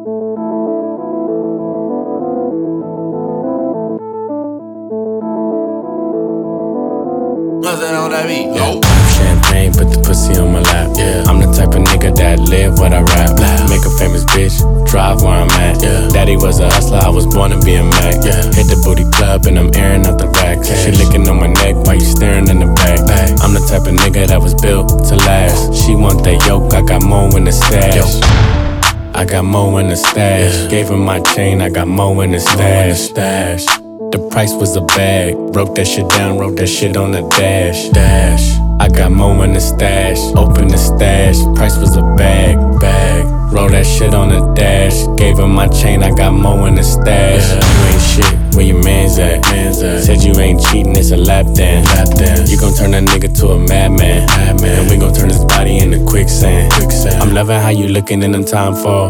Nothing on that beat. Yeah. Champagne, put the pussy on my lap. Yeah. I'm the type of nigga that live what I rap. Make a famous bitch, drive where I'm at. Yeah. Daddy was a hustler, I was born to be a Mac. Yeah. Hit the booty club and I'm airing out the racks. She licking on my neck while you staring in the back. I'm the type of nigga that was built to last. She want that yoke, I got more in the stash. I got more in the stash. Gave her my chain, I got more in the stash. The price was a bag. Broke that shit down, wrote that shit on the dash. I got more in the stash. Open the stash. Price was a bag. Roll that shit on the dash. Gave her my chain, I got more in the stash. You ain't shit, where your man's at? Said you ain't cheating, it's a lap dance. You gon' turn that nigga to a madman. And we gon' turn his body into quicksand. I'm loving how you looking in the time for.